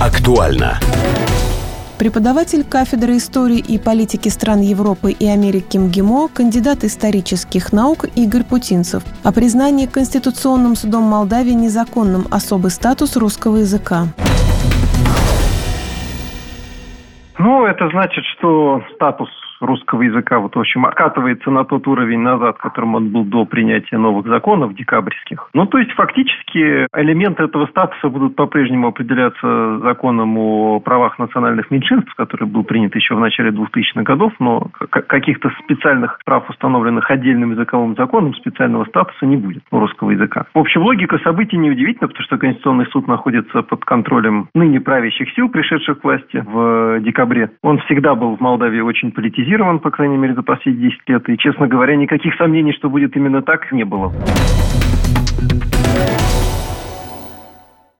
Актуально. Преподаватель кафедры истории и политики стран Европы и Америки МГИМО, кандидат исторических наук Игорь Путинцев. О признании Конституционным судом Молдавии незаконным особый статус русского языка. Это значит, что статус русского языка, окатывается на тот уровень назад, которым он был до принятия новых законов декабрьских. То есть, фактически, элементы этого статуса будут по-прежнему определяться законом о правах национальных меньшинств, который был принят еще в начале 2000-х годов, но каких-то специальных прав, установленных отдельным языковым законом, специального статуса не будет у русского языка. В общем, логика событий неудивительна, потому что Конституционный суд находится под контролем ныне правящих сил, пришедших к власти в декабре. Он всегда был в Молдавии очень политизирован, по крайней мере, за последние 10 лет. И, честно говоря, никаких сомнений, что будет именно так, не было.